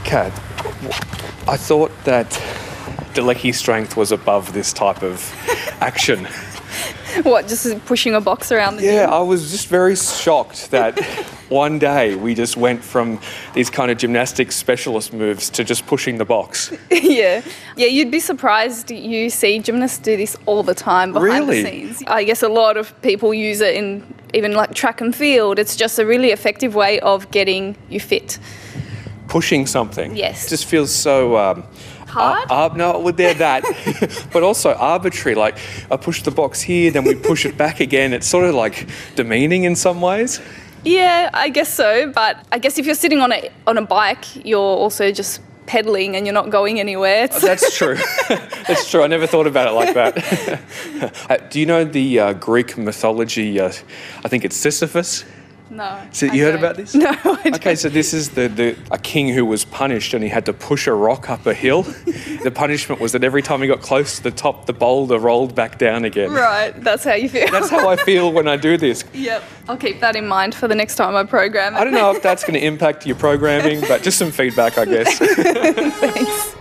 Kat, I thought that Delecki strength was above this type of action. What, just pushing a box around the Yeah, gym? I was just very shocked that one day we just went from these kind of gymnastics specialist moves to just pushing the box. Yeah, you'd be surprised. You see gymnasts do this all the time behind Really? the scenes. I guess a lot of people use it in even like track and field. It's just a really effective way of getting you fit. Pushing something. Yes. Just feels so... Hard? No, well, they're that. But also arbitrary. Like, I push the box here, then we push it back again. It's sort of like demeaning in some ways. Yeah, I guess so. But I guess if you're sitting on a bike, you're also just pedaling and you're not going anywhere. That's true. That's true. I never thought about it like that. Do you know the Greek mythology? I think it's Sisyphus. No. So you heard about this? No, I don't. Okay, so this is a king who was punished and he had to push a rock up a hill. The punishment was that every time he got close to the top, the boulder rolled back down again. Right, that's how you feel. That's how I feel when I do this. Yep, I'll keep that in mind for the next time I program it. I don't know if that's going to impact your programming, but just some feedback, I guess. Thanks.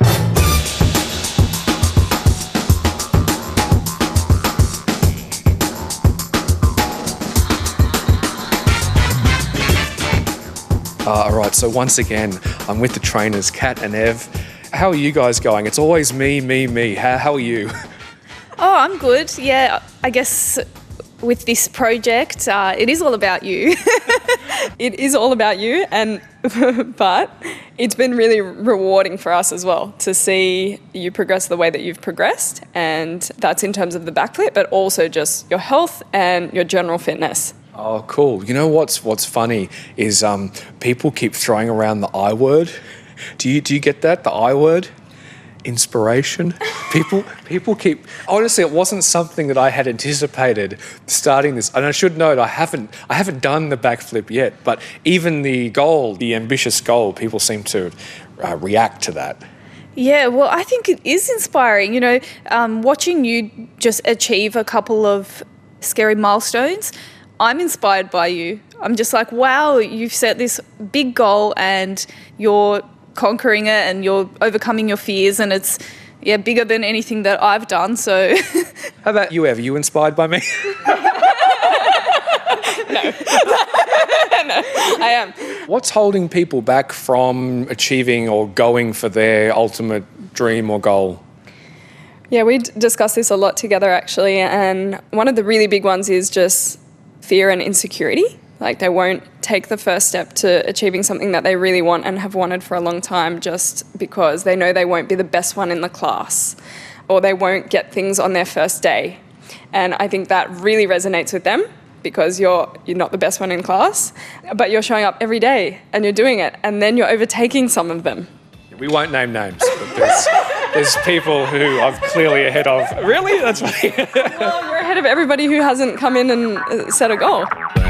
All right, so once again, I'm with the trainers, Kat and Ev. How are you guys going? It's always me. How are you? Oh, I'm good. Yeah, I guess with this project, it is all about you. It is all about you, but it's been really rewarding for us as well to see you progress the way that you've progressed, and that's in terms of the backflip, but also just your health and your general fitness. Oh, cool. You know what's funny is people keep throwing around the I word. Do you get that? The I word? Inspiration. People keep... Honestly, it wasn't something that I had anticipated starting this. And I should note, I haven't done the backflip yet, but even the goal, the ambitious goal, people seem to react to that. Yeah, well, I think it is inspiring. You know, watching you just achieve a couple of scary milestones, I'm inspired by you. I'm just like, wow, you've set this big goal and you're conquering it and you're overcoming your fears, and it's bigger than anything that I've done. So How about you, Ev? Are you inspired by me? No, I am. What's holding people back from achieving or going for their ultimate dream or goal? Yeah, we discussed this a lot together actually, and one of the really big ones is just fear and insecurity. Like, they won't take the first step to achieving something that they really want and have wanted for a long time just because they know they won't be the best one in the class or they won't get things on their first day. And I think that really resonates with them because you're not the best one in class, but you're showing up every day and you're doing it, and then you're overtaking some of them. We won't name names, but there's people who I'm clearly ahead of. Really? That's funny. Well, you're ahead of everybody who hasn't come in and set a goal.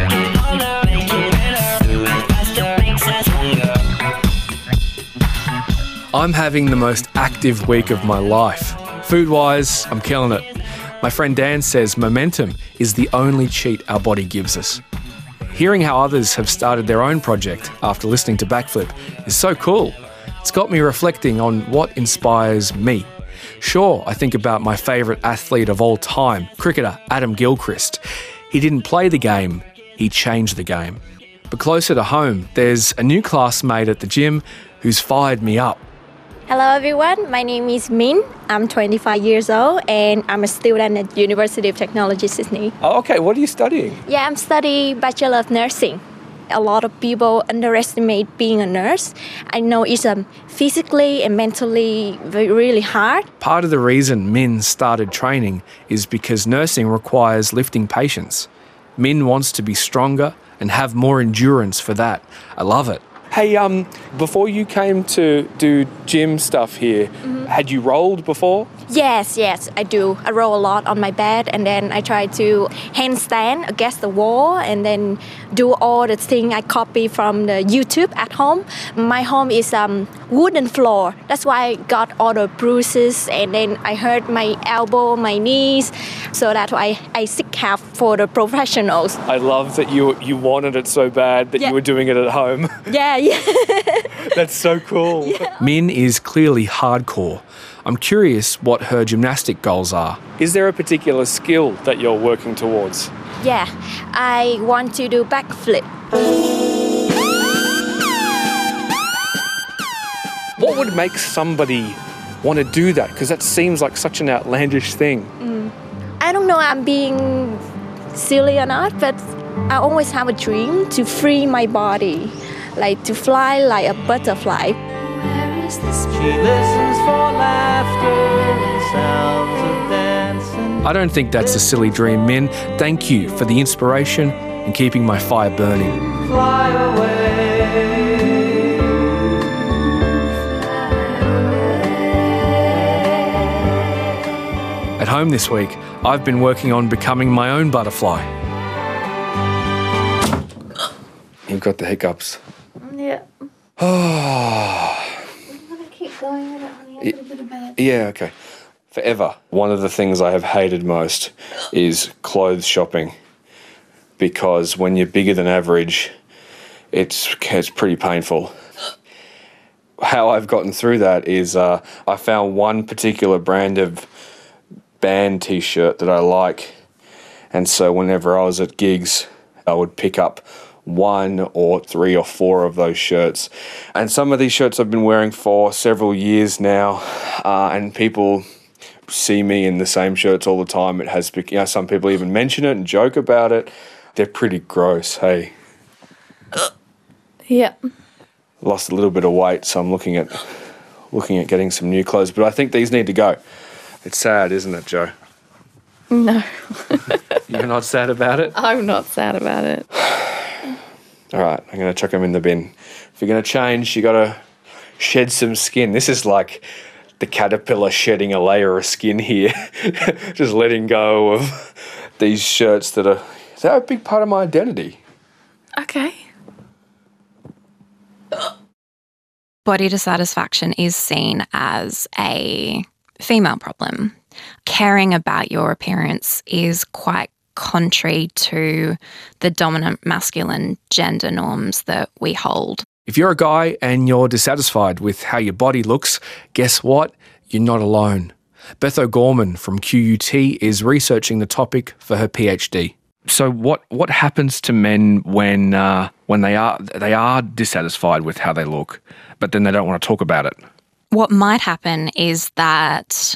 I'm having the most active week of my life. Food-wise, I'm killing it. My friend Dan says momentum is the only cheat our body gives us. Hearing how others have started their own project after listening to Backflip is so cool. It's got me reflecting on what inspires me. Sure, I think about my favourite athlete of all time, cricketer Adam Gilchrist. He didn't play the game, he changed the game. But closer to home, there's a new classmate at the gym who's fired me up. Hello everyone, my name is Min. I'm 25 years old and I'm a student at University of Technology, Sydney. Oh, okay, what are you studying? Yeah, I'm studying Bachelor of Nursing. A lot of people underestimate being a nurse. I know it's physically and mentally really hard. Part of the reason Min started training is because nursing requires lifting patients. Min wants to be stronger and have more endurance for that. I love it. Hey, before you came to do gym stuff here, had you rolled before? Yes, I do. I roll a lot on my bed and then I try to handstand against the wall and then do all the things I copy from the YouTube at home. My home is wooden floor. That's why I got all the bruises and then I hurt my elbow, my knees. So that's why I seek help for the professionals. I love that you wanted it so bad that you were doing it at home. Yeah. That's so cool. Yeah. Min is clearly hardcore. I'm curious what her gymnastic goals are. Is there a particular skill that you're working towards? Yeah, I want to do backflip. What would make somebody want to do that? Because that seems like such an outlandish thing. I don't know I'm being silly or not, but I always have a dream to free my body, like to fly like a butterfly. She listens for laughter and sounds of dancing. I don't think that's a silly dream, Min. Thank you for the inspiration and keeping my fire burning. Fly away. At home this week, I've been working on becoming my own butterfly. You've got the hiccups. Yeah. Oh. Going with it, honey. A little bit of bad. Yeah, okay. Forever. One of the things I have hated most is clothes shopping, because when you're bigger than average, it's pretty painful. How I've gotten through that is I found one particular brand of band t-shirt that I like, and so whenever I was at gigs, I would pick up 1 or 3 or 4 of those shirts. And some of these shirts I've been wearing for several years now, and people see me in the same shirts all the time. It has, some people even mention it and joke about it. They're pretty gross, hey. Yeah. Lost a little bit of weight, so I'm looking at getting some new clothes, but I think these need to go. It's sad, isn't it, Jo? No. You're not sad about it? I'm not sad about it. All right, I'm going to chuck them in the bin. If you're going to change, you got to shed some skin. This is like the caterpillar shedding a layer of skin here. Just letting go of these shirts they're a big part of my identity. Okay. Body dissatisfaction is seen as a female problem. Caring about your appearance is quite contrary to the dominant masculine gender norms that we hold. If you're a guy and you're dissatisfied with how your body looks, guess what? You're not alone. Beth O'Gorman from QUT is researching the topic for her PhD. So what happens to men when they are dissatisfied with how they look, but then they don't want to talk about it? What might happen is that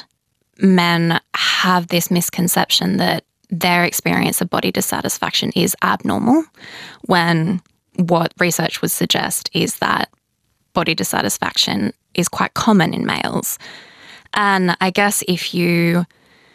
men have this misconception that their experience of body dissatisfaction is abnormal, when what research would suggest is that body dissatisfaction is quite common in males. And I guess if you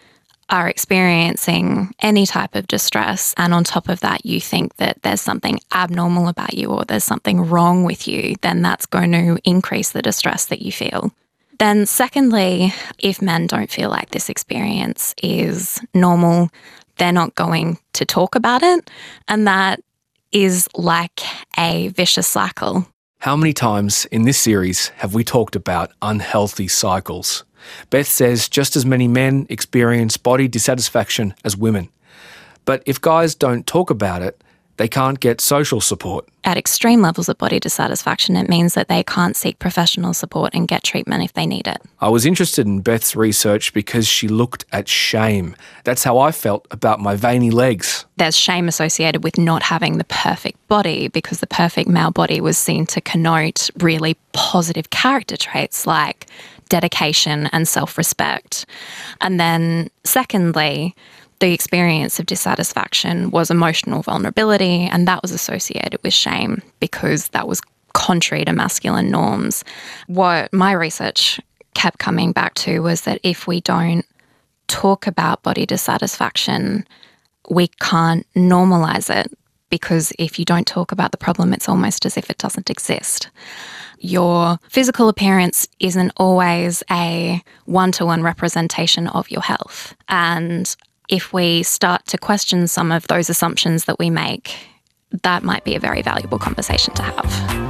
are experiencing any type of distress and on top of that you think that there's something abnormal about you or there's something wrong with you, then that's going to increase the distress that you feel. Then secondly, if men don't feel like this experience is normal, they're not going to talk about it, and that is like a vicious cycle. How many times in this series have we talked about unhealthy cycles? Beth says just as many men experience body dissatisfaction as women. But if guys don't talk about it, they can't get social support. At extreme levels of body dissatisfaction, it means that they can't seek professional support and get treatment if they need it. I was interested in Beth's research because she looked at shame. That's how I felt about my veiny legs. There's shame associated with not having the perfect body, because the perfect male body was seen to connote really positive character traits like dedication and self-respect. And then secondly, the experience of dissatisfaction was emotional vulnerability, and that was associated with shame because that was contrary to masculine norms. What my research kept coming back to was that if we don't talk about body dissatisfaction, we can't normalise it because if you don't talk about the problem, it's almost as if it doesn't exist. Your physical appearance isn't always a one-to-one representation of your health. And if we start to question some of those assumptions that we make, that might be a very valuable conversation to have.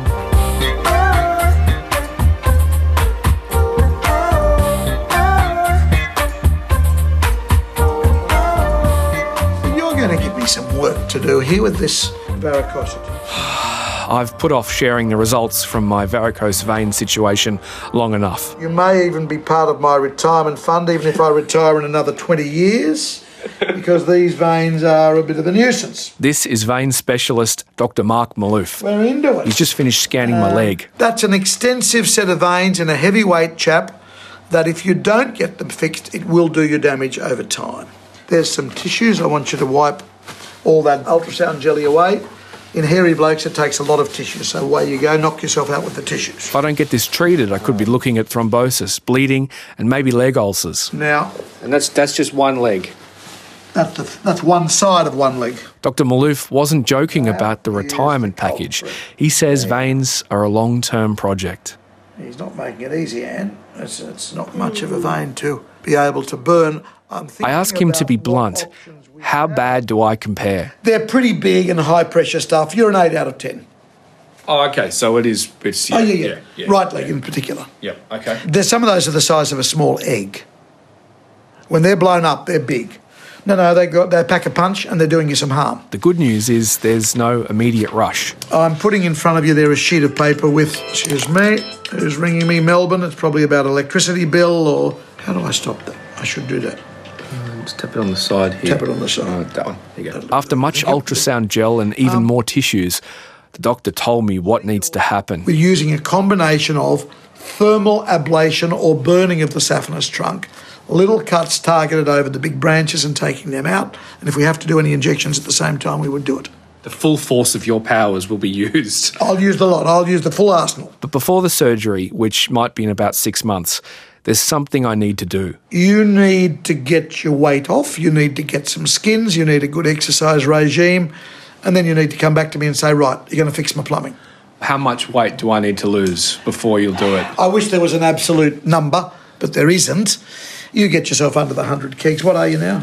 Going to give me some work to do here with this varicosity. I've put off sharing the results from my varicose vein situation long enough. You may even be part of my retirement fund, even if I retire in another 20 years, because these veins are a bit of a nuisance. This is vein specialist Dr. Mark Malouf. We're into it. He's just finished scanning my leg. That's an extensive set of veins in a heavyweight chap that if you don't get them fixed, it will do you damage over time. There's some tissues. I want you to wipe all that ultrasound jelly away. In hairy blokes, it takes a lot of tissue, so away you go. Knock yourself out with the tissues. If I don't get this treated, I could be looking at thrombosis, bleeding, and maybe leg ulcers. Now, And that's just one leg. that's one side of one leg. Dr. Malouf wasn't joking about the retirement package. He says veins are a long-term project. He's not making it easy, Anne. It's not much of a vein to be able to burn. I ask him to be blunt. How bad do I compare? They're pretty big and high-pressure stuff. You're an 8 out of 10. Oh, okay, so it's... Yeah. Right leg in particular. Yeah, okay. There's some of those are the size of a small egg. When they're blown up, they're big. No, they pack a punch and they're doing you some harm. The good news is there's no immediate rush. I'm putting in front of you there a sheet of paper with, excuse me, who's ringing me, Melbourne. It's probably about electricity bill or... How do I stop that? I should do that. Just tap it on the side here. Tap it on the side. That one. There you go. After much ultrasound gel and even more tissues, the doctor told me what needs to happen. We're using a combination of thermal ablation or burning of the saphenous trunk, little cuts targeted over the big branches and taking them out. And if we have to do any injections at the same time, we would do it. The full force of your powers will be used. I'll use the lot. I'll use the full arsenal. But before the surgery, which might be in about 6 months, there's something I need to do. You need to get your weight off. You need to get some skins. You need a good exercise regime. And then you need to come back to me and say, right, you're going to fix my plumbing. How much weight do I need to lose before you'll do it? I wish there was an absolute number, but there isn't. You get yourself under the 100 kegs. What are you now?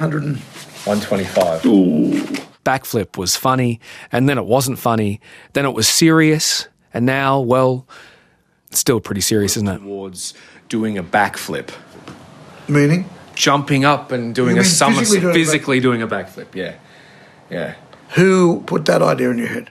125. Ooh. Backflip was funny, and then it wasn't funny. Then it was serious, and now, well, it's still pretty serious, isn't it? Towards doing a backflip. Meaning? Jumping up and doing a somersault. Physically doing a backflip, yeah. Who put that idea in your head?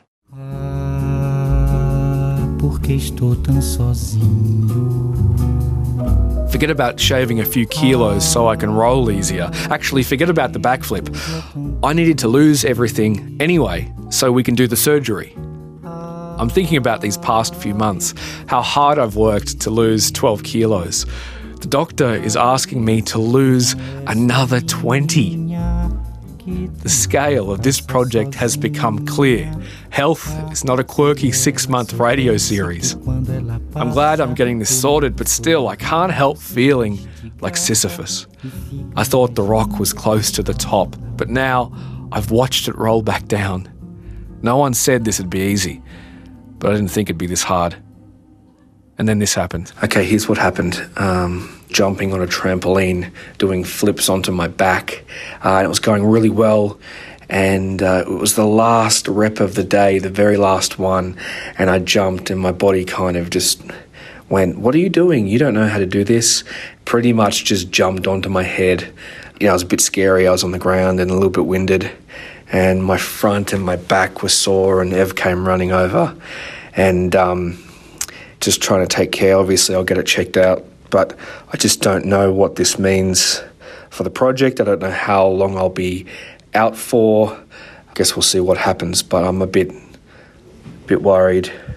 Forget about shaving a few kilos so I can roll easier. Actually, forget about the backflip. I needed to lose everything anyway so we can do the surgery. I'm thinking about these past few months, how hard I've worked to lose 12 kilos. The doctor is asking me to lose another 20. The scale of this project has become clear. Health is not a quirky 6-month radio series. I'm glad I'm getting this sorted, but still, I can't help feeling like Sisyphus. I thought the rock was close to the top, but now I've watched it roll back down. No one said this would be easy, but I didn't think it'd be this hard. And then this happened. Okay, here's what happened. Jumping on a trampoline, doing flips onto my back. And it was going really well. And it was the last rep of the day, the very last one. And I jumped and my body kind of just went, what are you doing? You don't know how to do this. Pretty much just jumped onto my head. You know, it was a bit scary. I was on the ground and a little bit winded. And my front and my back were sore and Ev came running over. And just trying to take care. Obviously, I'll get it checked out. But I just don't know what this means for the project. I don't know how long I'll be out for. I guess we'll see what happens, but I'm a bit worried.